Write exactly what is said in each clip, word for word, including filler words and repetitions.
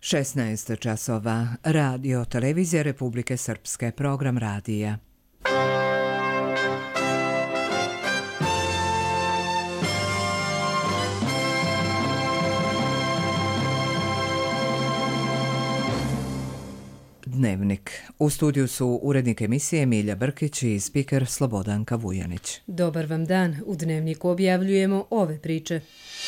šesnaest časova. Radio Televizija Republike Srpske. Program radija. Dnevnik. U studiju su urednik emisije Milja Brkić i spiker Slobodanka Vujanić. Dobar vam dan. U Dnevniku objavljujemo ove priče.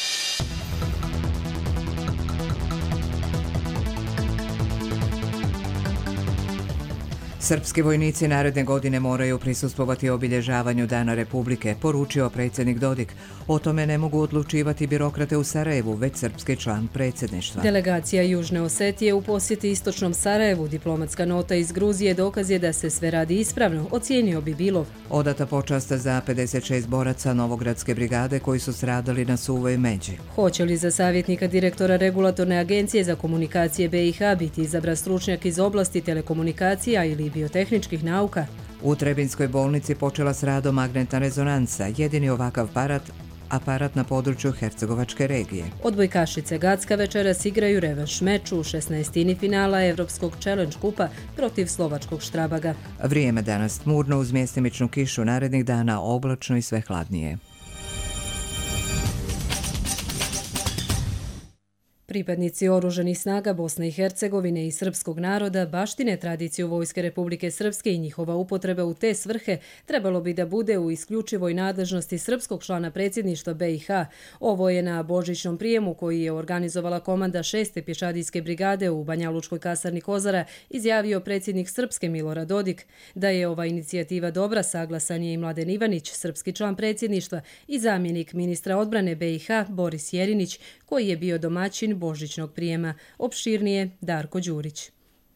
Srpski vojnici naredne godine moraju prisustvovati obilježavanju Dana Republike, poručio predsjednik Dodik. O tome ne mogu odlučivati birokrate u Sarajevu, već srpski član predsjedništva. Delegacija Južne Osetije u posjeti istočnom Sarajevu. Diplomatska nota iz Gruzije dokaz je da se sve radi ispravno, ocijenio bi Bilov. Odata počasta za pedeset šest boraca Novogradske brigade koji su stradali na Suvoj Međi. Hoće li za savjetnika direktora Regulatorne agencije za komunikacije B i H biti izabran stručnjak iz oblasti telekomunikacija ili biotehničkih nauka? U Trebinskoj bolnici počela s radom magnetna rezonansa, jedini ovakav aparat, aparat na području Hercegovačke regije. Odbojkašice Gacka večeras igraju revanš meč u šesnaestini finala Evropskog Challenge kupa protiv slovačkog Štrabaga. Vrijeme danas tmurno uz mjestimičnu kišu, narednih dana oblačno i sve hladnije. Pripadnici oružanih snaga Bosne i Hercegovine i srpskog naroda baštine tradiciju Vojske Republike Srpske i njihova upotreba u te svrhe trebalo bi da bude u isključivoj nadležnosti srpskog člana predsjedništva B i H. Ovo je na božićnom prijemu koji je organizovala komanda šeste pješadijske brigade u Banjalučkoj kasarni Kozara izjavio predsjednik Srpske Milorad Dodik. Da je ova inicijativa dobra, saglasan je i Mladen Ivanić, srpski član predsjedništva, i zamjenik ministra odbrane B i H Boris Jerinić, koji je bio domaćin božićnog prijema. Opširnije Darko Đurić.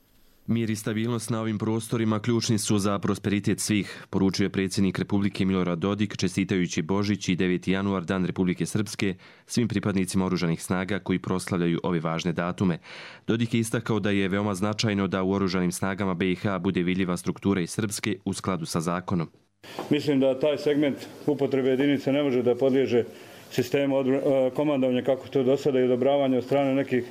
Mir i stabilnost na ovim prostorima ključni su za prosperitet svih, poručuje predsjednik Republike Milorad Dodik čestitajući Božić i deveti januar, Dan Republike Srpske, svim pripadnicima oružanih snaga koji proslavljaju ove važne datume. Dodik je istakao da je veoma značajno da u oružanim snagama B i H bude vidljiva struktura i srpske u skladu sa zakonom. Mislim da taj segment upotrebe jedinice ne može da podliježe sistemu komandovanja kako to do sada i odobravanje od strane nekih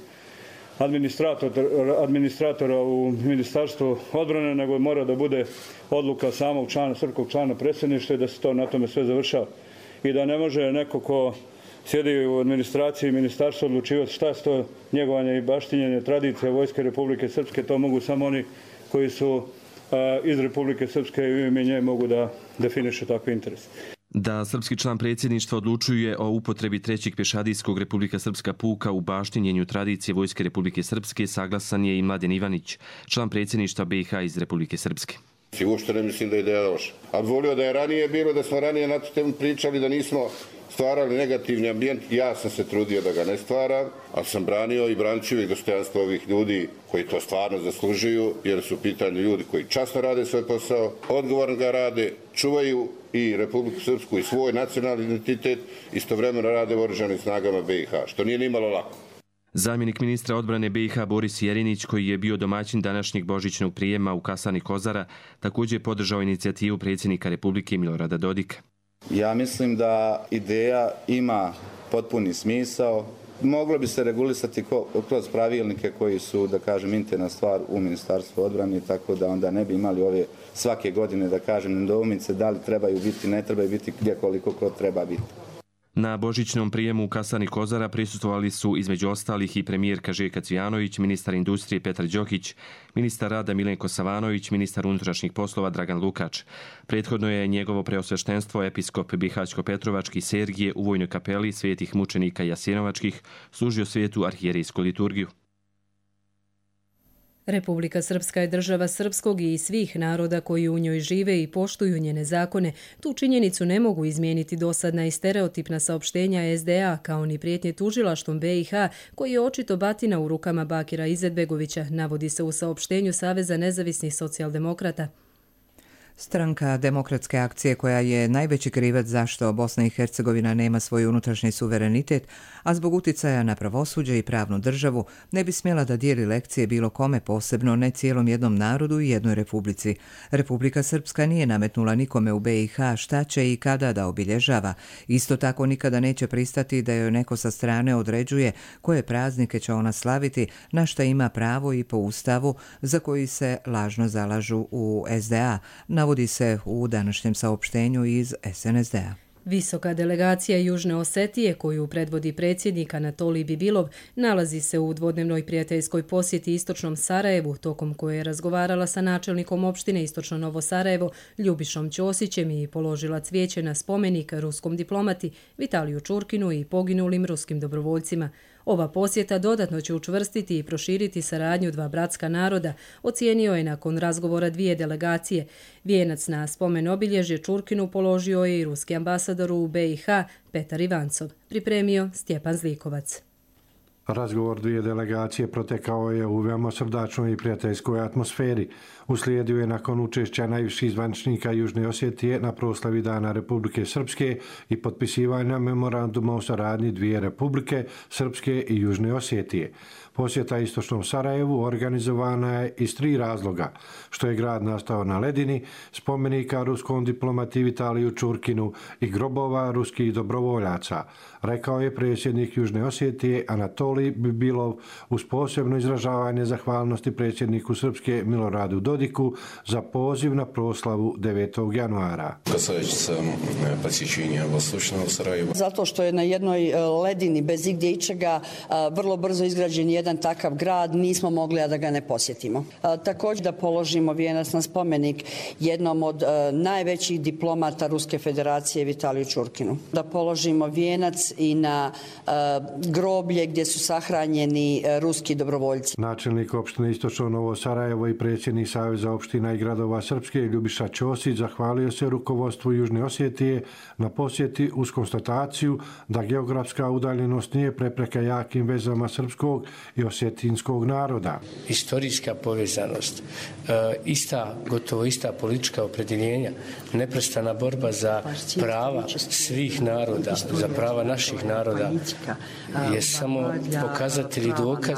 administratora, administratora u Ministarstvu odbrane, nego mora da bude odluka samog člana, srpskog člana predsjedništva i da se to na tome sve završava. I da ne može neko ko sjedi u administraciji i ministarstvu odlučivati šta je to njegovanje i baštinjenje tradicije Vojske Republike Srpske. To mogu samo oni koji su a, iz Republike Srpske i u ime nje mogu da definišu takve interese. Da srpski član predsjedništva odlučuje o upotrebi trećeg pješadijskog Republika Srpska puka u baštinjenju tradicije Vojske Republike Srpske saglasan je i Mladen Ivanić, član predsjedništva B i H iz Republike Srpske. Uopšte ne mislim da je ideja loša. A volio da je ranije bilo, da smo ranije na tu temu pričali, da nismo stvarali negativni ambijent. Ja sam se trudio da ga ne stvaram, ali sam branio i branit ću uvijek dostojanstvo ovih ljudi koji to stvarno zaslužuju, jer su u pitanju ljudi koji časno rade svoj posao, odgovorno ga rade, čuvaju i Republiku Srpsku i svoj nacionalni identitet, istovremeno rade u oružanim snagama B i H, što nije nimalo lako. Zamjenik ministra odbrane B i H Boris Jerinić, koji je bio domaćin današnjeg božićnog prijema u kasarni Kozara, također je podržao inicijativu predsjednika Republike Milorada Dodika. Ja mislim da ideja ima potpuni smisao. Moglo bi se regulisati kroz pravilnike koji su, da kažem, interna stvar u Ministarstvu odbrane, tako da onda ne bi imali ove svake godine, da kažem, nedoumice da li trebaju biti, ne trebaju biti, gdje koliko ko treba biti. Na božićnom prijemu u kasarni Kozara prisustvovali su između ostalih i premijerka Željka Cvijanović, ministar industrije Petar Đokić, ministar rada Milenko Savanović, ministar unutrašnjih poslova Dragan Lukač. Prethodno je njegovo preosveštenstvo episkop Bihaćko-Petrovački Sergije u vojnoj kapeli svetih mučenika Jasenovačkih služio svetu arhijerijsku liturgiju. Republika Srpska je država srpskog i svih naroda koji u njoj žive i poštuju njene zakone. Tu činjenicu ne mogu izmijeniti dosadna i stereotipna saopštenja S D A, kao ni prijetnje tužilaštvom B i H, koji je očito batina u rukama Bakira Izetbegovića, navodi se u saopštenju Saveza nezavisnih socijaldemokrata. Stranka Demokratske akcije, koja je najveći krivac zašto Bosna i Hercegovina nema svoj unutrašnji suverenitet, a zbog uticaja na pravosuđe i pravnu državu, ne bi smjela da dijeli lekcije bilo kome, posebno ne cijelom jednom narodu i jednoj republici. Republika Srpska nije nametnula nikome u be i ha šta će i kada da obilježava. Isto tako nikada neće pristati da joj neko sa strane određuje koje praznike će ona slaviti, na šta ima pravo i po ustavu, za koji se lažno zalažu u es de a, navodi se u današnjem saopštenju iz es en es de a. Visoka delegacija Južne Osetije, koju predvodi predsjednik Anatolij Bibilov, nalazi se u dvodnevnoj prijateljskoj posjeti istočnom Sarajevu, tokom koje je razgovarala sa načelnikom opštine Istočno Novo Sarajevo Ljubišom Ćosićem i položila cvijeće na spomenik ruskom diplomati Vitaliju Čurkinu i poginulim ruskim dobrovoljcima. Ova posjeta dodatno će učvrstiti i proširiti saradnju dva bratska naroda, ocijenio je nakon razgovora dvije delegacije. Vijenac na spomen obilježje Čurkinu položio je i ruski ambasador u be i ha Petar Ivancov, pripremio Stjepan Zlikovac. Razgovor dvije delegacije protekao je u veoma srdačnoj i prijateljskoj atmosferi. Uslijedio je nakon učešća najviših zvaničnika Južne Osjetije na proslavi Dana Republike Srpske i potpisivanja memoranduma o saradnji dvije republike, Srpske i Južne Osjetije. Posjeta istočnom Sarajevu organizovana je iz tri razloga: što je grad nastao na ledini, spomenika ruskom diplomati Vitaliju Čurkinu i grobova ruskih dobrovoljaca, rekao je predsjednik Južne Osjetije Anatolij Bibilov uz posebno izražavanje zahvalnosti predsjedniku Srpske Miloradu Dodiku za poziv na proslavu devetog januara. Zato što je na jednoj ledini bez igdje ičega vrlo brzo izgrađen jedan takav grad, nismo mogli da ga ne posjetimo. Također da položimo vijenac na spomenik jednom od najvećih diplomata Ruske federacije Vitaliju Čurkinu. Da položimo vijenac i na groblje gdje su sahranjeni ruski dobrovoljci. Načelnik opštine Istočno Novo Sarajevo i predsjednik Saveza opština i gradova Srpske Ljubiša Ćosić zahvalio se rukovodstvu Južne Osjetije na posjeti uz konstataciju da geografska udaljenost nije prepreka jakim vezama srpskog i osjetinskog naroda. Istorijska povezanost, ista, gotovo ista politička opredjeljenja, neprestana borba za prava svih naroda, za prava naših naroda je samo pokazatelj i dokaz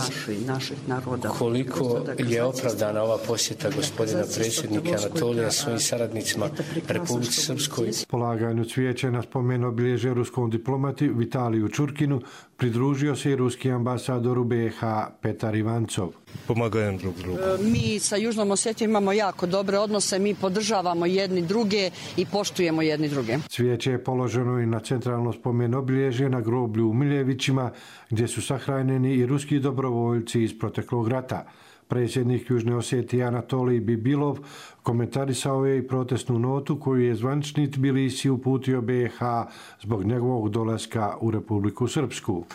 koliko je opravdana ova posjeta gospodina predsjednika Anatolija svojim saradnicima Republici Srpskoj. Polaganju cvijeća na spomen obilježje ruskom diplomati Vitaliju Čurkinu pridružio se i ruski ambasador u be i ha Petar Ivancov. Pomagajem drug drugu. Mi sa Južnom Osetijom imamo jako dobre odnose, mi podržavamo jedni druge i poštujemo jedni druge. Cvijeće je položeno i na centralno spomen obilježje na groblju u Miljevićima, gdje su sahranjeni i ruski dobrovoljci iz proteklog rata. Predsjednik Južne Osjetije Anatolij Bibilov komentarisao je i protestnu notu koju je zvanični Tbilisi uputio be i ha zbog njegovog dolaska u Republiku Srpsku.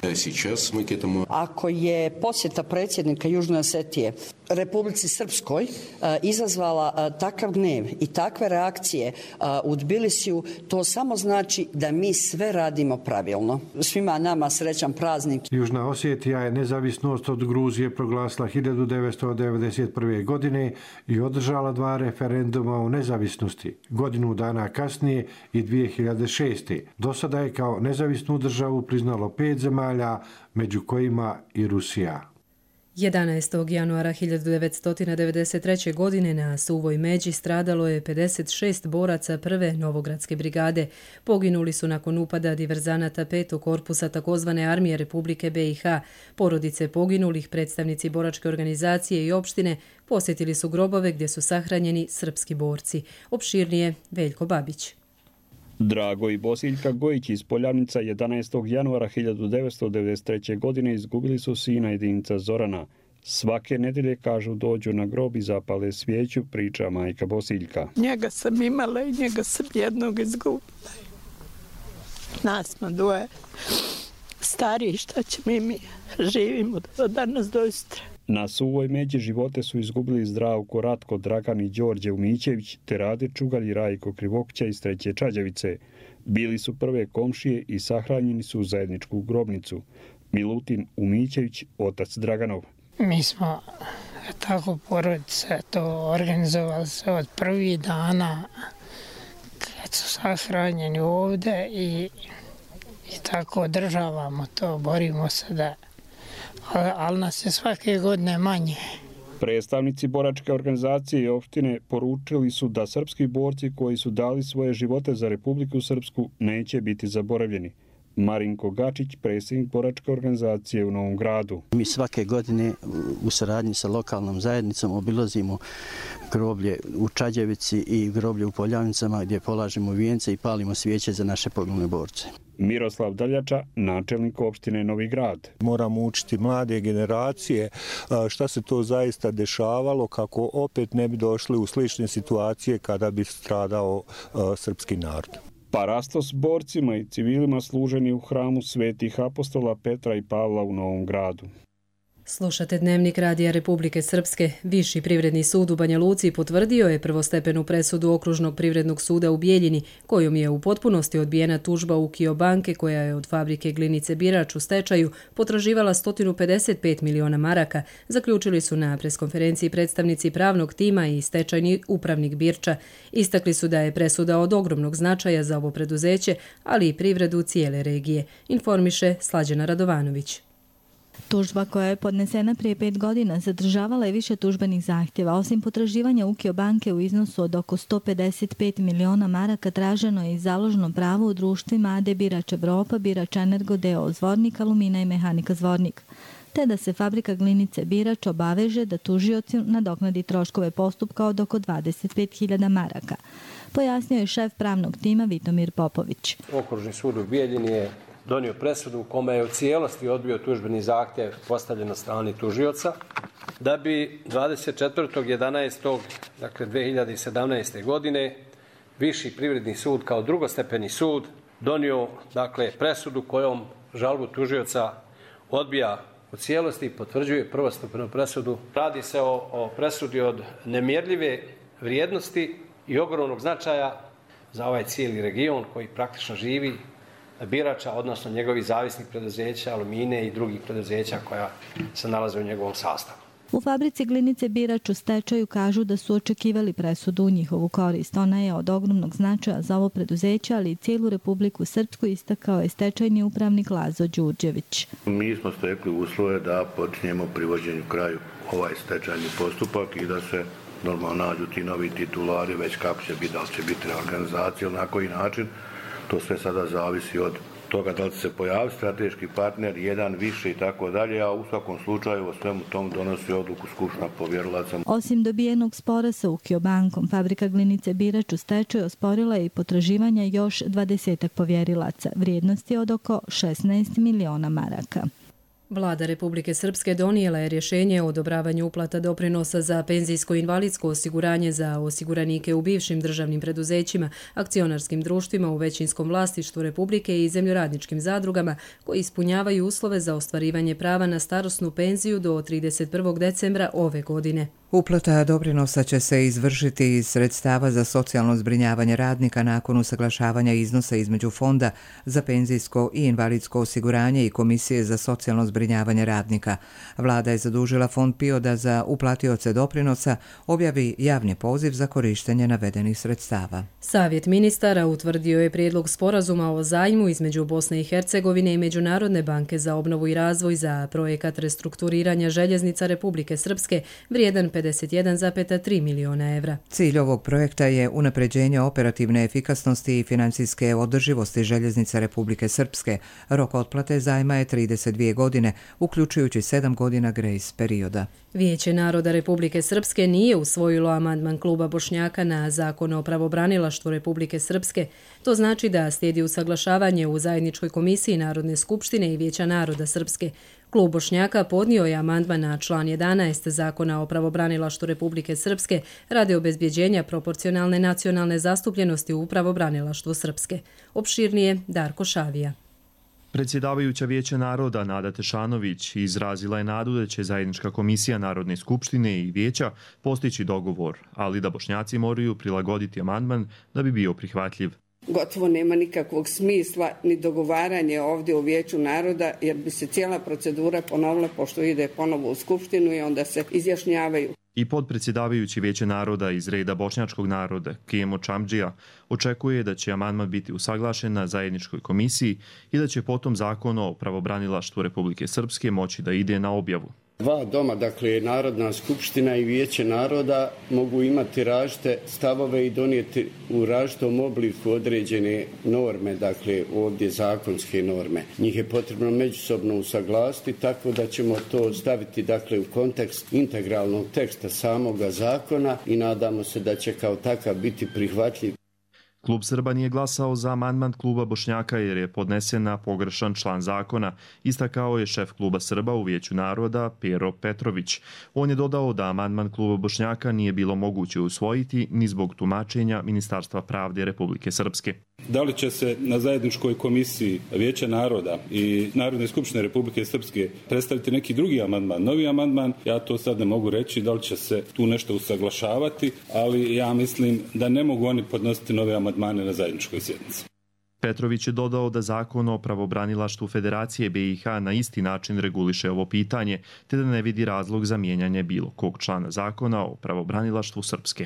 Ako je posjeta predsjednika Južne Osetije Republici Srpskoj izazvala takav gnev i takve reakcije u Tbilisiju, to samo znači da mi sve radimo pravilno. Svima nama srećan praznik. Južna Osjetija je nezavisnost od Gruzije proglasila hiljadu devetsto devedeset prve. godine i održala dva referenduma o nezavisnosti, godinu dana kasnije i dvije hiljade šeste. Do sada je kao nezavisnu državu priznalo pet zemalja, među kojima i Rusija. jedanaestog januara hiljadu devetsto devedeset treće. godine na Suvoj Međi stradalo je pedeset šest boraca prve Novogradske brigade. Poginuli su nakon upada diverzanata petog korpusa takozvane armije Republike be i ha. Porodice poginulih, predstavnici boračke organizacije i opštine posjetili su grobove gdje su sahranjeni srpski borci. Opširnije Veljko Babić. Drago i Bosiljka Gojić iz Poljavnica jedanaestog januara hiljadu devetsto devedeset treće. godine izgubili su sina jedinca Zorana. Svake nedelje, kažu, dođu na grob i zapale svijeću, priča majka Bosiljka. Njega sam imala i njega sam jednog izgubila. Nas smo dvoje stariji, šta će mi, mi živimo do danas do istre. Na Suvoj Međi živote su izgubili Zdravko, Ratko, Dragan i Đorđe Umićević, te Rade Čugalj i Rajko Krivokća iz Treće Čađavice. Bili su prve komšije i sahranjeni su u zajedničku grobnicu. Milutin Umićević, otac Draganov. Mi smo tako porodice to organizovali se od prvih dana kad su sahranjeni ovdje i, i tako održavamo to, borimo se da, ali, ali nas je svake godine manje. Predstavnici boračke organizacije i opštine poručili su da srpski borci koji su dali svoje živote za Republiku Srpsku neće biti zaboravljeni. Marinko Gačić, predsjednik boračke organizacije u Novom Gradu. Mi svake godine u saradnji sa lokalnom zajednicom obilazimo groblje u Čađevici i groblje u Poljavnicama gdje polažemo vijence i palimo svijeće za naše poginule borce. Miroslav Daljača, načelnik opštine Novi Grad. Moramo učiti mlade generacije šta se to zaista dešavalo kako opet ne bi došli u slične situacije kada bi stradao srpski narod. Parastos borcima i civilima služeni u hramu svetih apostola Petra i Pavla u Novom Gradu. Slušate Dnevnik Radija Republike Srpske. Viši privredni sud u Banja Luci potvrdio je prvostepenu presudu Okružnog privrednog suda u Bijeljini, kojom je u potpunosti odbijena tužba Ukio banke koja je od fabrike Glinice Birač u stečaju potraživala sto pedeset pet miliona maraka, zaključili su na preskonferenciji predstavnici pravnog tima i stečajni upravnik Birča. Istakli su da je presuda od ogromnog značaja za ovo preduzeće, ali i privredu cijele regije, informiše Slađana Radovanović. Tužba koja je podnesena prije pet godina zadržavala je više tužbenih zahtjeva. Osim potraživanja Ukio banke u iznosu od oko sto pedeset pet miliona maraka, traženo je i založno pravo u društvima A D Birač Evropa, Birač Energo D O Zvornik, Alumina i Mehanika Zvornik, te da se fabrika Glinice Birač obaveže da tužioci nadoknadi troškove postupka od oko dvadeset pet hiljada maraka, pojasnio je šef pravnog tima Vitomir Popović. Okružni sud u Bijeljini je donio presudu u kome je u cijelosti odbio tužbeni zahtjev postavljen na strani tužioca, da bi dvadeset četvrtog jedanaestog dakle dve hiljade sedamnaeste. godine Viši privredni sud kao drugostepeni sud donio dakle presudu kojom žalbu tužioca odbija u cijelosti i potvrđuje prvostepenu presudu. Radi se o, o presudi od nemjerljive vrijednosti i ogromnog značaja za ovaj cijeli region koji praktično živi Birača, odnosno njegovih zavisnih preduzeća, Alumine i drugih preduzeća koja se nalaze u njegovom sastavu. U fabrici Glinice Birač u stečaju kažu da su očekivali presudu u njihovu korist. Ona je od ogromnog značaja za ovo preduzeće, ali i cijelu Republiku Srpsku, istakao je stečajni upravnik Lazo Đurđević. Mi smo stekli uslove da počinjemo privođenju kraju ovaj stečajni postupak i da se normalno nađu ti novi titulari, već kako će biti, da li će biti reorganizacija ili na koji način. To sve sada zavisi od toga da li se pojavi strateški partner, jedan više i tako dalje, a u svakom slučaju o svemu tom donosi odluku Skupština povjerilaca. Osim dobijenog spora sa Ukio bankom, fabrika Glinice Birač u stečaju osporila je i potraživanja još dvadesetak povjerilaca, vrijednosti od oko šesnaest miliona maraka. Vlada Republike Srpske donijela je rješenje o odobravanju uplata doprinosa za penzijsko-invalidsko osiguranje za osiguranike u bivšim državnim preduzećima, akcionarskim društvima u većinskom vlasništvu Republike i zemljoradničkim zadrugama koji ispunjavaju uslove za ostvarivanje prava na starosnu penziju do trideset prvog decembra ove godine. Uplata doprinosa će se izvršiti iz sredstava za socijalno zbrinjavanje radnika nakon usaglašavanja iznosa između Fonda za penzijsko i invalidsko osiguranje i Komisije za socijalno zbrinjavanje radnika. Vlada je zadužila Fond P I O da za uplatioce doprinosa objavi javni poziv za korištenje navedenih sredstava. Savjet ministara utvrdio je prijedlog sporazuma o zajmu između Bosne i Hercegovine i Međunarodne banke za obnovu i razvoj za projekat restrukturiranja željeznica Republike Srpske vrijedan pedeset jedan zarez tri miliona evra. Cilj ovog projekta je unapređenje operativne efikasnosti i financijske održivosti željeznica Republike Srpske. Rok otplate zajma je trideset dvije godine, uključujući sedam godina grejs perioda. Vijeće naroda Republike Srpske nije usvojilo amandman kluba Bošnjaka na zakon o pravobranilaštvu Republike Srpske. To znači da slijedi usaglašavanje u zajedničkoj komisiji Narodne skupštine i Vijeća naroda Srpske. Klub Bošnjaka podnio je amandman na član jedanaest zakona o pravobranilaštvu Republike Srpske radi obezbjeđenja proporcionalne nacionalne zastupljenosti u pravobranilaštvu Srpske. Opširnije Darko Šavija. Predsjedavajuća Vijeća naroda Nada Tešanović izrazila je nadu da će zajednička komisija Narodne skupštine i Vijeća postići dogovor, ali da Bošnjaci moraju prilagoditi amandman da bi bio prihvatljiv. gotovo nema nikakvog smisla ni dogovaranje ovdje u Vijeću naroda, jer bi se cijela procedura ponovila pošto ide ponovo u Skupštinu i onda se izjašnjavaju. I podpredsjedavajući Vijeće naroda iz reda bošnjačkog naroda, Kemo Čamdžija, očekuje da će amandman biti usaglašen na zajedničkoj komisiji i da će potom zakon o pravobranilaštvu Republike Srpske moći da ide na objavu. Dva doma, dakle Narodna skupština i Vijeće naroda, mogu imati različite stavove i donijeti u različitom obliku određene norme, dakle ovdje zakonske norme. Njih je potrebno međusobno usaglasiti, tako da ćemo to staviti dakle u kontekst integralnog teksta samoga zakona i nadamo se da će kao takav biti prihvatljiv. Klub Srba nije glasao za amandman kluba Bošnjaka jer je podnesen na pogrešan član zakona, istakao je šef kluba Srba u Vijeću naroda Pero Petrović. On je dodao da amandman kluba Bošnjaka nije bilo moguće usvojiti ni zbog tumačenja Ministarstva pravde Republike Srpske. Da li će se na zajedničkoj komisiji Vijeća naroda i Narodne skupštine Republike Srpske predstaviti neki drugi amandman, novi amandman, ja to sad ne mogu reći da li će se tu nešto usaglašavati, ali ja mislim da ne mogu oni podnositi nove amandmane na zajedničkoj sjednici. Petrović je dodao da zakon o pravobranilaštvu Federacije B i H na isti način reguliše ovo pitanje, te da ne vidi razlog za mijenjanje bilo kog člana zakona o pravobranilaštvu Srpske.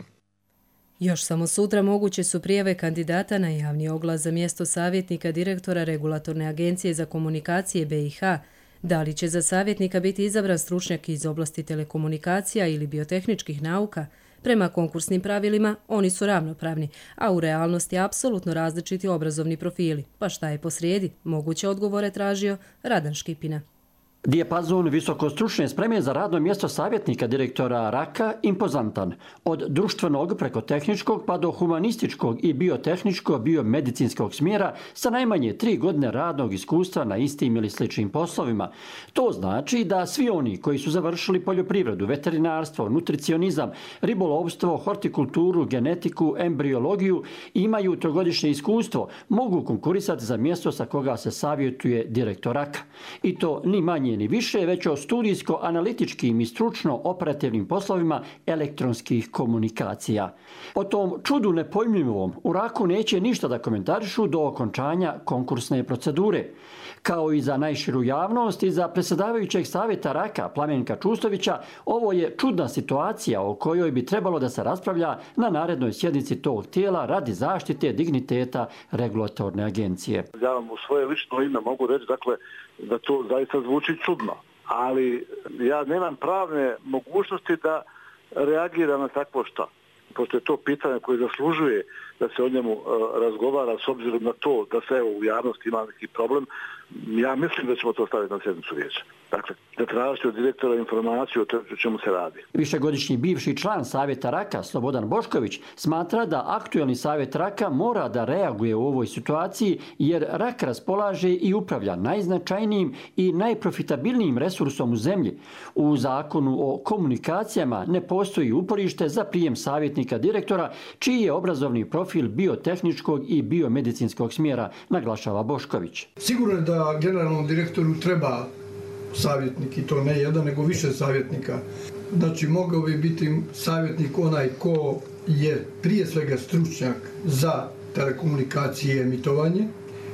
Još samo sutra moguće su prijave kandidata na javni oglas za mjesto savjetnika direktora Regulatorne agencije za komunikacije B i H. Da li će za savjetnika biti izabran stručnjak iz oblasti telekomunikacija ili biotehničkih nauka? Prema konkursnim pravilima oni su ravnopravni, a u realnosti apsolutno različiti obrazovni profili. Pa šta je posrijedi? Moguće odgovore tražio Radan Škipina. Dijapazon visokostručne spreme za radno mjesto savjetnika direktora Raka impozantan. Od društvenog preko tehničkog pa do humanističkog i biotehničkog biomedicinskog smjera sa najmanje tri godine radnog iskustva na istim ili sličnim poslovima. To znači da svi oni koji su završili poljoprivredu, veterinarstvo, nutricionizam, ribolovstvo, hortikulturu, genetiku, embriologiju i imaju trogodišnje iskustvo, mogu konkurisati za mjesto sa koga se savjetuje direktor Raka. I to ni manje ni više, već o studijsko-analitičkim i stručno-operativnim poslovima elektronskih komunikacija. O tom čudu nepojmljivom u Raku neće ništa da komentarišu do okončanja konkursne procedure. Kao i za najširu javnost i za predsjedavajućeg savjeta Raka Plamenka Čustovića, ovo je čudna situacija o kojoj bi trebalo da se raspravlja na narednoj sjednici tog tijela radi zaštite digniteta regulatorne agencije. Ja vam u svoje lično ime mogu reći dakle, da to zaista zvuči čudno, ali ja nemam pravne mogućnosti da reagiram na takvo što. Pošto je to pitanje koje zaslužuje da se o njemu uh, razgovara s obzirom na to da se evo, u javnosti ima neki problem, ja mislim da ćemo to staviti na sjednicu vijeća. Dakle, da tražite od direktora informaciju o čemu se radi. Višegodišnji bivši član Savjeta Raka Slobodan Bošković smatra da aktuelni Savjet Raka mora da reaguje u ovoj situaciji jer Rak raspolaže i upravlja najznačajnijim i najprofitabilnijim resursom u zemlji. U zakonu o komunikacijama ne postoji uporište za prijem savjetnika direktora čiji je obrazovni profil biotehničkog i biomedicinskog smjera, naglašava Bošković. Sigurno je da generalnom direktoru treba savjetnik i to ne jedan, nego više savjetnika. Znači, mogao bi biti savjetnik onaj ko je prije svega stručnjak za telekomunikacije i emitovanje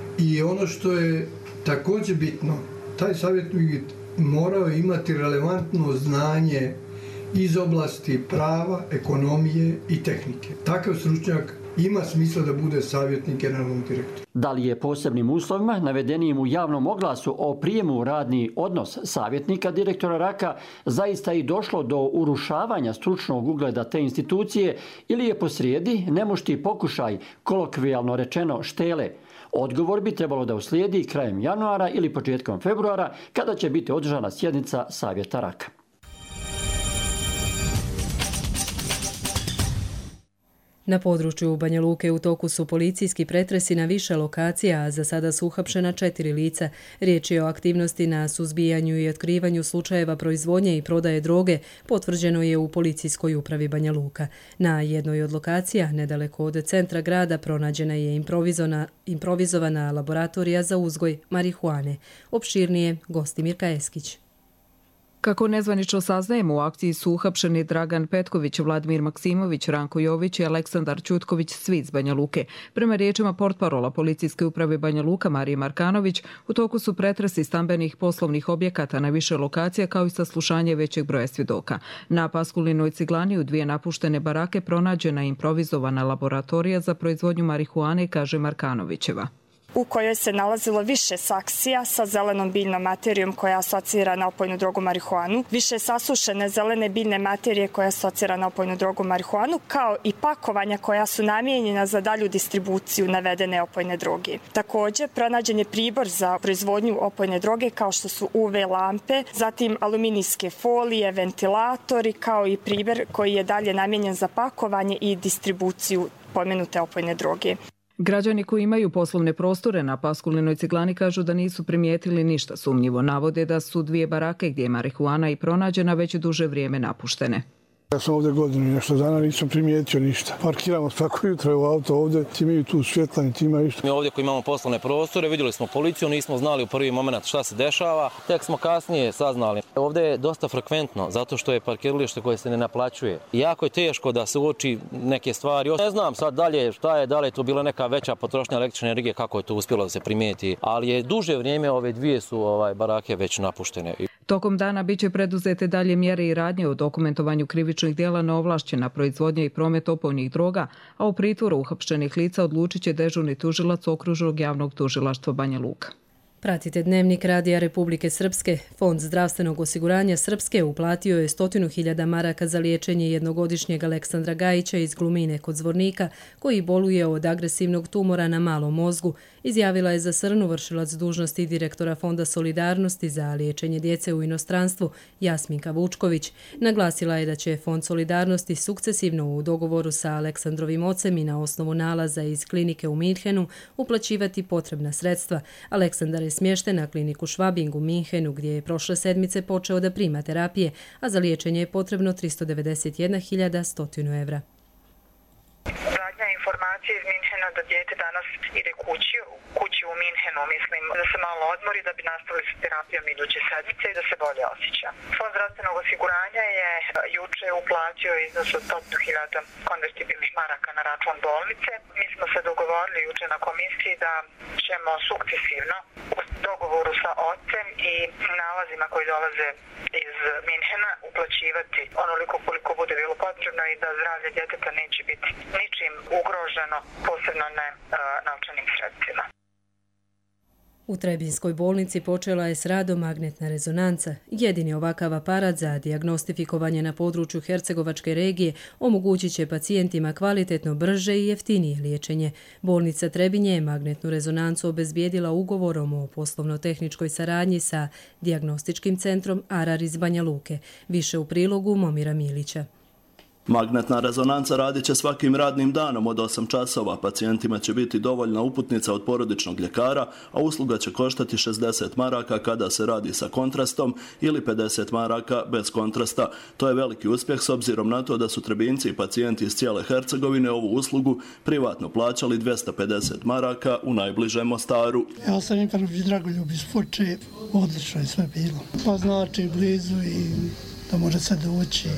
i ono što je također bitno, taj savjetnik morao imati relevantno znanje iz oblasti prava, ekonomije i tehnike. Takav stručnjak ima smisla da bude savjetnik generalnom direktoru. Da li je posebnim uslovima navedenim u javnom oglasu o prijemu u radni odnos savjetnika direktora Raka zaista i došlo do urušavanja stručnog ugleda te institucije ili je posrijedi nemušti pokušaj, kolokvijalno rečeno štele? Odgovor bi trebalo da uslijedi krajem januara ili početkom februara kada će biti održana sjednica Savjeta Raka. Na području Banja Luke u toku su policijski pretresi na više lokacija, a za sada su uhapšena četiri lica. Riječ je o aktivnosti na suzbijanju i otkrivanju slučajeva proizvodnje i prodaje droge, potvrđeno je u policijskoj upravi Banja Luka. Na jednoj od lokacija, nedaleko od centra grada, pronađena je improvizovana laboratorija za uzgoj marihuane. Opširnije, Gostimir Kajeskić. Kako nezvanično saznajemo, u akciji su uhapšeni Dragan Petković, Vladimir Maksimović, Ranko Jović i Aleksandar Ćutković, svi iz Banja Luke. Prema riječima portparola Policijske uprave Banja Luka Marije Markanović, u toku su pretresi stambenih poslovnih objekata na više lokacija kao i saslušanje većeg broja svjedoka. Na Paskulinoj ciglani u dvije napuštene barake pronađena je improvizovana laboratorija za proizvodnju marihuane, kaže Markanovićeva, u kojoj se nalazilo više saksija sa zelenom biljnom materijom koja asocira na opojnu drogu marihuanu, više sasušene zelene biljne materije koja asocira na opojnu drogu marihuanu, kao i pakovanja koja su namijenjena za dalju distribuciju navedene opojne droge. Također, pronađen je pribor za proizvodnju opojne droge kao što su U V lampe, zatim aluminijske folije, ventilatori, kao i pribor koji je dalje namijenjen za pakovanje i distribuciju pomenute opojne droge. Građani koji imaju poslovne prostore na Paskulinoj ciglani kažu da nisu primijetili ništa sumnjivo. Navode da su dvije barake gdje je marihuana i pronađena već duže vrijeme napuštene. Ja sam ovdje godinu i nešto dana, nisam primijetio ništa. Parkiramo svako jutro u auto ovdje, ti imaju tu svjetla, ti imaju ništa. Mi ovdje koji imamo poslovne prostore, vidjeli smo policiju, nismo znali u prvi moment šta se dešava, tek smo kasnije saznali. Ovdje je dosta frekventno, zato što je parkiralište koje se ne naplaćuje. Jako je teško da se uoči neke stvari. Ne znam sad dalje šta je, da li je tu bila neka veća potrošnja električne energije, kako je to uspjelo da se primijeti, ali je duže vrijeme ove dvije su ovaj, barake već napuštene. Tokom dana biće preduzete dalje mjere i radnje o dokumentovanju krivičnih djela neovlašćena proizvodnja i promet opojnih droga, a u pritvoru uhapšenih lica odlučit će dežurni tužilac Okružnog javnog tužilaštva Banja Luka. Pratite Dnevnik Radija Republike Srpske. Fond zdravstvenog osiguranja Srpske uplatio je stotinu hiljada maraka za liječenje jednogodišnjeg Aleksandra Gajića iz Glumine kod Zvornika, koji boluje od agresivnog tumora na malom mozgu, izjavila je za Srnu vršilac dužnosti direktora Fonda Solidarnosti za liječenje djece u inostranstvu Jasminka Vučković. Naglasila je da će Fond Solidarnosti sukcesivno u dogovoru sa Aleksandrovim ocem i na osnovu nalaza iz klinike u Minhenu uplaćivati potrebna sredstva. Aleksandar je smješten na kliniku Švabing u Minhenu, gdje je prošle sedmice počeo da prima terapije, a za liječenje je potrebno tristo devedeset jedna hiljada sto evra. Zadnja informacija iz Minhena da dijete danas ide kući, kući u Minhenu, mislim da se malo odmori da bi nastavili s terapijom iduće sedmice i da se bolje osjeća. Fond zdravstvenog osiguranja je juče uplatio iznos od sto hiljada konvertibilnih maraka na račun bolnice. Mi smo se dogovorili juče na komisiji da ćemo sukcesivno u dogovoru sa ocem i nalazima koji dolaze iz Minhena uplaćivati onoliko koliko bude bilo potrebno i da zdravlje djeteta neće biti ničim ugroženo, posebno ne uh, novčanim sredstvima. U Trebinskoj bolnici počela je s radom magnetna rezonanca. Jedini ovakav aparat za dijagnostifikovanje na području Hercegovačke regije omogućit će pacijentima kvalitetno, brže i jeftinije liječenje. Bolnica Trebinje je magnetnu rezonancu obezbijedila ugovorom o poslovno-tehničkoj saradnji sa dijagnostičkim centrom Arar iz Banja Luke. Više u prilogu Momira Milića. Magnetna rezonanca radit će svakim radnim danom od osam časova. Pacijentima će biti dovoljna uputnica od porodičnog ljekara, a usluga će koštati šezdeset maraka kada se radi sa kontrastom ili pedeset maraka bez kontrasta. To je veliki uspjeh s obzirom na to da su Trebinci i pacijenti iz cijele Hercegovine ovu uslugu privatno plaćali dvjesto pedeset maraka u najbližem Mostaru. Ja sam Ivanović Dragoljub iz Foče, odlično je sve bilo. Pa znači blizu i da može se doći,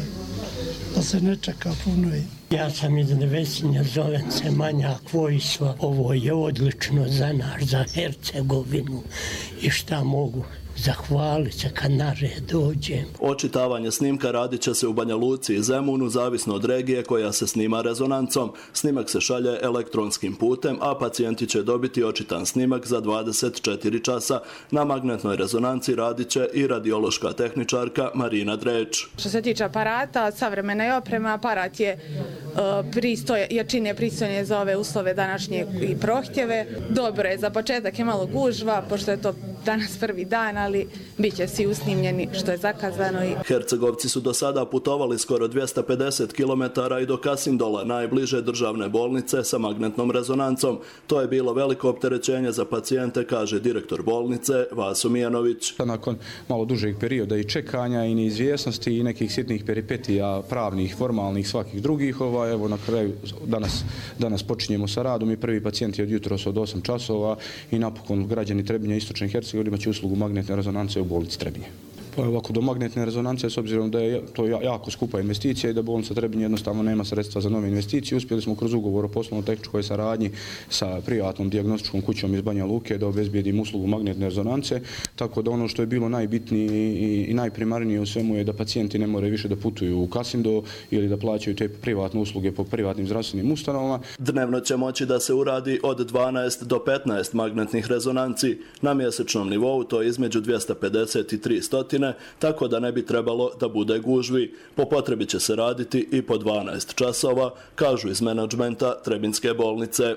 da se ne čeka puno. Ja sam iz Nevesinja, zovem se Manjak Vojsva. Ovo je odlično za nas, za Hercegovinu i šta mogu zahvaliti se kad na red dođem. Očitavanje snimka radit će se u Banja Luci i Zemunu, zavisno od regije koja se snima rezonancom. Snimak se šalje elektronskim putem, a pacijenti će dobiti očitan snimak za dvadeset četiri časa. Na magnetnoj rezonanci radit će i radiološka tehničarka Marina Dreć. Što se tiče aparata, savremena je oprema, aparat je uh, pristoje, jačine pristojne za ove uslove današnje i prohtjeve. Dobro je, za početak je malo gužva, pošto je to danas prvi dan, ali bit će svi usnimljeni što je zakazano. I... Hercegovci su do sada putovali skoro dvjesto pedeset kilometara i do Kasindola, najbliže državne bolnice sa magnetnom rezonancom. To je bilo veliko opterećenje za pacijente, kaže direktor bolnice Vaso Mijanović. Nakon malo dužeg perioda i čekanja i neizvjesnosti i nekih sitnih peripetija, pravnih, formalnih, svakih drugih, ovaj, evo na kraju danas, danas počinjemo sa radom i prvi pacijent je od jutros od osam časova i napokon građani Trebinja i Istočne Hercegovine će uslugu magnetne rezonance u bolnici Trebinje. Pa ovako, do magnetne rezonance, s obzirom da je to jako skupa investicija i da bolnica Trebinje jednostavno nema sredstva za nove investicije, uspjeli smo kroz ugovor o poslovno-tehničkoj saradnji sa privatnom dijagnostičkom kućom iz Banja Luke da obezbijedimo uslugu magnetne rezonance, tako da ono što je bilo najbitnije i, i najprimarnije u svemu je da pacijenti ne moraju više da putuju u Kasindo ili da plaćaju te privatne usluge po privatnim zdravstvenim ustanovama. Dnevno će moći da se uradi od dvanaest do petnaest magnetnih rezonanci. Na mjesečnom nivou to je između dvjesto pedeset i tristo, tako da ne bi trebalo da bude gužvi. Po potrebi će se raditi i po dvanaest časova, kažu iz menadžmenta Trebinjske bolnice.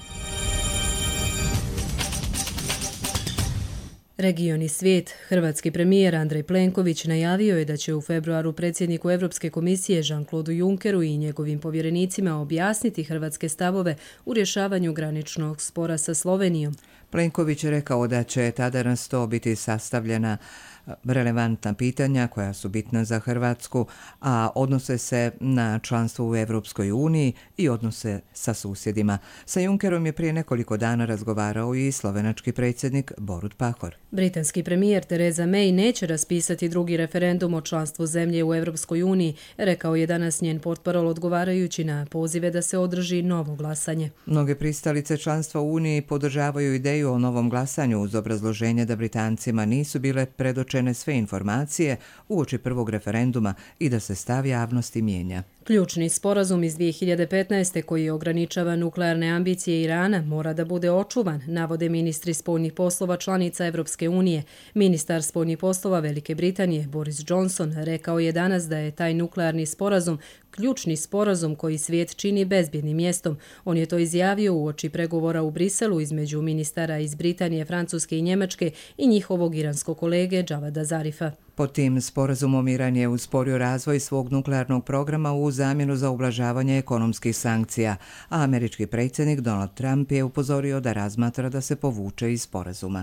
Region i svijet. Hrvatski premijer Andrej Plenković najavio je da će u februaru predsjedniku Europske komisije Jean-Claude Junckeru i njegovim povjerenicima objasniti hrvatske stavove u rješavanju graničnog spora sa Slovenijom. Plenković je rekao da će tada na sto biti sastavljena relevantna pitanja koja su bitna za Hrvatsku, a odnose se na članstvo u Europskoj uniji i odnose sa susjedima. Sa Junckerom je prije nekoliko dana razgovarao i slovenački predsjednik Borut Pahor. Britanski premijer Theresa May neće raspisati drugi referendum o članstvu zemlje u Europskoj uniji, rekao je danas njen portparol odgovarajući na pozive da se održi novo glasanje. Mnoge pristalice članstva u Uniji podržavaju ideju o novom glasanju uz obrazloženje da Britancima nisu bile predočene sve informacije uoči prvog referenduma i da se stav javnosti mijenja. Ključni sporazum iz dvije hiljade petnaeste koji ograničava nuklearne ambicije Irana mora da bude očuvan, navode ministri spoljnih poslova članica Evropske unije. Ministar spoljnih poslova Velike Britanije Boris Johnson rekao je danas da je taj nuklearni sporazum ključni sporazum koji svijet čini bezbjednim mjestom. On je to izjavio uoči pregovora u Briselu između ministara iz Britanije, Francuske i Njemačke i njihovog iranskog kolege Javada Zarifa. Pod tim sporazumom Iran je usporio razvoj svog nuklearnog programa u zamjenu za ublažavanje ekonomskih sankcija, a američki predsjednik Donald Trump je upozorio da razmatra da se povuče iz sporazuma.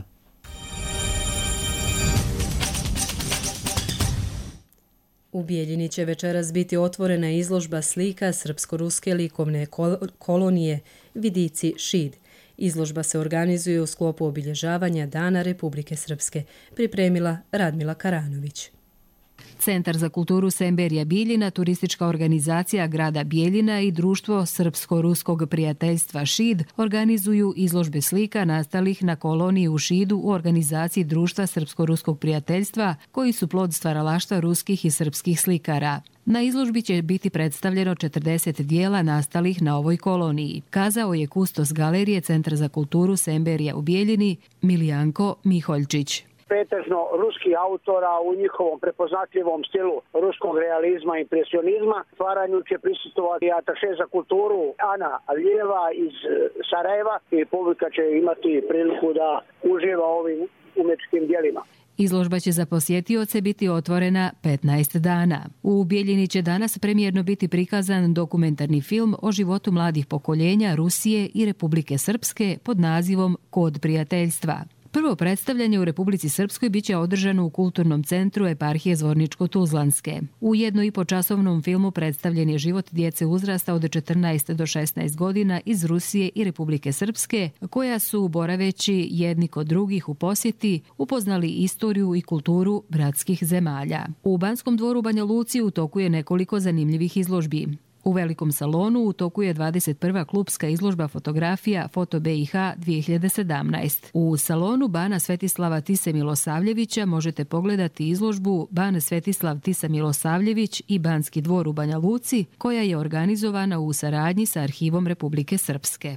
U Bijeljini će večeras biti otvorena izložba slika srpsko-ruske likovne kolonije Vidici Šid. Izložba se organizuje u sklopu obilježavanja Dana Republike Srpske, pripremila Radmila Karanović. Centar za kulturu Semberija Bijeljina, turistička organizacija grada Bijeljina i društvo Srpsko-ruskog prijateljstva Šid organizuju izložbe slika nastalih na koloniji u Šidu u organizaciji društva Srpsko-ruskog prijateljstva koji su plod stvaralaštva ruskih i srpskih slikara. Na izložbi će biti predstavljeno četrdeset dijela nastalih na ovoj koloniji, kazao je kustos galerije Centra za kulturu Semberija u Bijeljini Miljanko Miholjčić. Pretežno ruskih autora u njihovom prepoznatljivom stilu ruskog realizma i impresionizma. Stvaranju će prisustvovati ataše za kulturu Ana Alijeva iz Sarajeva i publika će imati priliku da uživa ovim umjetničkim dijelima. Izložba će za posjetioce biti otvorena petnaest dana. U Bijeljini će danas premijerno biti prikazan dokumentarni film o životu mladih pokoljenja Rusije i Republike Srpske pod nazivom Kod prijateljstva. Prvo predstavljanje u Republici Srpskoj biće održano u Kulturnom centru eparhije Zvorničko-Tuzlanske. U jedno i po časovnom filmu predstavljen je život djece uzrasta od četrnaest do šesnaest godina iz Rusije i Republike Srpske, koja su, boraveći jedni kod drugih u posjeti, upoznali istoriju i kulturu bratskih zemalja. U Banskom dvoru Banja Luci u toku je nekoliko zanimljivih izložbi. U velikom salonu u toku je dvadeset prva klubska izložba fotografija Foto B i H dvije hiljade sedamnaest. U salonu Bana Svetislava Tise Milosavljevića možete pogledati izložbu Ban Svetislav Tisa Milosavljević i Banski dvor u Banja Luci, koja je organizovana u saradnji sa Arhivom Republike Srpske.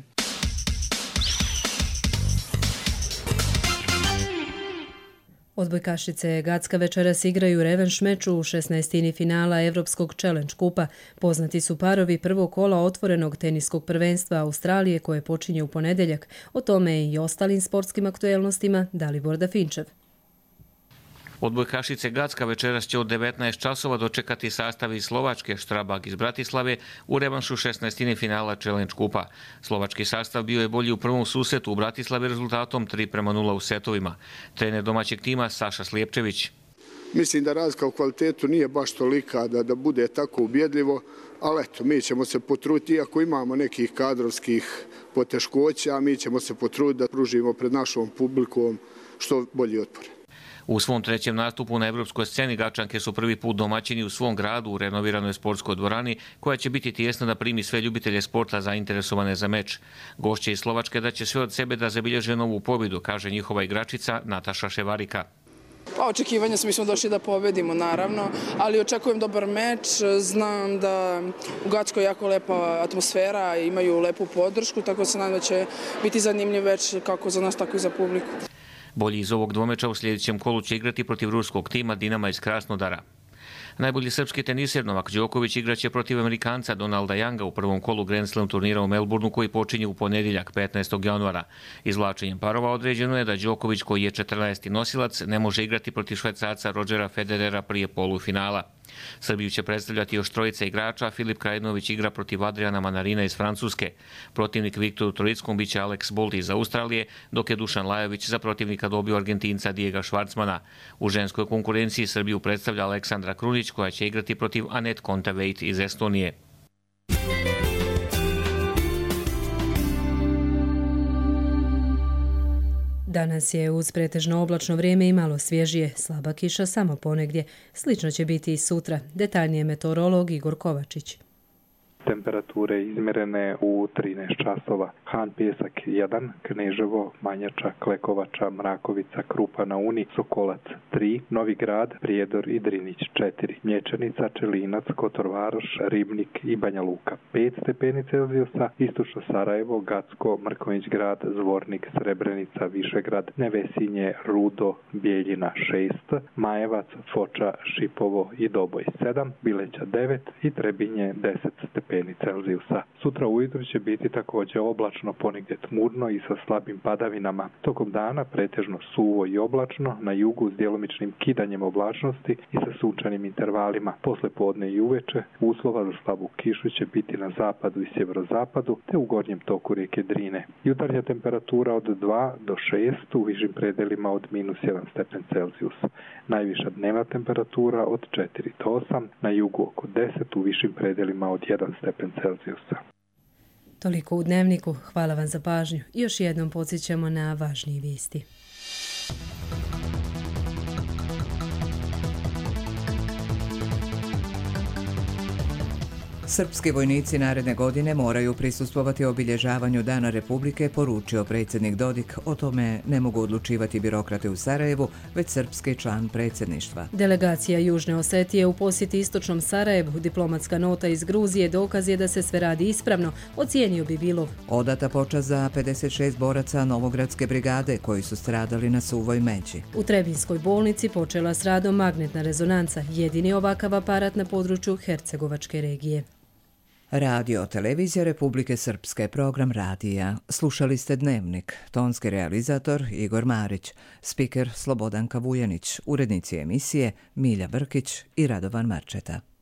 Odbojkašice Gacka večeras igraju revanš meču u šesnaestini finala Evropskog Challenge kupa. Poznati su parovi prvog kola otvorenog teniskog prvenstva Australije koje počinje u ponedeljak. O tome i ostalim sportskim aktuelnostima Dalibor Dafinčev. Odbojkašice Gacka večeras će od devetnaest časova dočekati sastav iz Slovačke Štrabag iz Bratislave u revanšu šesnaestine finala Challenge kupa. Slovački sastav bio je bolji u prvom susretu u Bratislavi rezultatom tri prema nula u setovima. Trener domaćeg tima Saša Slijepčević. Mislim da razlika u kvalitetu nije baš tolika da, da bude tako ubjedljivo, ali eto, mi ćemo se potruditi, iako imamo nekih kadrovskih poteškoća, mi ćemo se potruditi da pružimo pred našom publikom što bolji otpor. U svom trećem nastupu na evropskoj sceni Gačanke su prvi put domaćini u svom gradu u renoviranoj sportskoj dvorani koja će biti tijesna da primi sve ljubitelje sporta zainteresovane za meč. Gošće iz Slovačke da će sve od sebe da zabilježe novu pobjedu, kaže njihova igračica Nataša Ševarika. Pa, očekivanja su, mi smo došli da pobedimo, naravno, ali očekujem dobar meč. Znam da u Gackoj je jako lepa atmosfera, imaju lepu podršku, tako se nadam da će biti zanimljiv meč kako za nas, tako i za publiku. Bolji iz ovog dvomeča u sljedećem kolu će igrati protiv ruskog tima Dinama iz Krasnodara. Najbolji srpski teniser Novak Đoković igraće protiv Amerikanca Donalda Younga u prvom kolu Grand Slam turnira u Melbourneu koji počinje u ponedjeljak petnaestog januara. Izvlačenjem parova određeno je da Đoković, koji je četrnaesti nosilac, ne može igrati protiv Švajcarca Rodgera Federera prije polufinala. Srbiju će predstavljati još trojica igrača, Filip Krajinović igra protiv Adriana Manarina iz Francuske. Protivnik Viktoru Trojickom biće Alex Bolt iz Australije, dok je Dušan Lajović za protivnika dobio Argentinca Diega Švarcmana. U ženskoj konkurenciji Srbiju predstavlja Aleksandra Krunić koja će igrati protiv Anet Kontaveit iz Estonije. Danas je uz pretežno oblačno vrijeme i malo svježije, slaba kiša samo ponegdje. Slično će biti i sutra. Detaljnije meteorolog Igor Kovačić. Temperature izmjerene u trinaest časova. Han Pjesak jedan, Kneževo, Manjača, Klekovača, Mrakovica, Krupa na Uni, Sokolac tri, Novi Grad, Prijedor i Drinić četiri, Mječanica, Čelinac, Kotorvaroš, Ribnik i Banja Luka pet stepeni Celzijusa, Istočno Sarajevo, Gacko, Mrkonjić Grad, Zvornik, Srebrenica, Višegrad, Nevesinje, Rudo, Bijeljina šest, Majevac, Foča, Šipovo i Doboj sedam, Bileća devet i Trebinje deset stepeni Celzijusa. Sutra ujutro će biti također oblačno, ponegdje tmurno i sa slabim padavinama. Tokom dana pretežno suvo i oblačno, na jugu s djelomičnim kidanjem oblačnosti i sa sunčanim intervalima. Posle podne i uveče uslova za slabu kišu će biti na zapadu i sjeverozapadu te u gornjem toku rijeke Drine. Jutarnja temperatura od dva do šest, u višim predelima od minus jedan stepen Celzijusa. Najviša dnevna temperatura od četiri do osam, na jugu oko deset, u višim predelima od jedan stepen Celzijusa. Toliko u Dnevniku. Hvala vam za pažnju. Još jednom podsjećamo na važnije vijesti. Srpski vojnici naredne godine moraju prisustvovati obilježavanju Dana Republike, poručio predsjednik Dodik. O tome ne mogu odlučivati birokrate u Sarajevu, već srpski član predsjedništva. Delegacija Južne Osetije u posjeti istočnom Sarajevu, diplomatska nota iz Gruzije, dokaz je da se sve radi ispravno, ocijenio Bibilov. Odata počast za pedeset šest boraca Novogradske brigade koji su stradali na Suvoj Međi. U Trebinskoj bolnici počela s radom magnetna rezonanca, jedini ovakav aparat na području Hercegovačke regije. Radio Televizija Republike Srpske, program radija. Slušali ste Dnevnik. Tonski realizator Igor Marić, spiker Slobodanka Vujanić, urednici emisije Milja Brkić i Radovan Marčeta.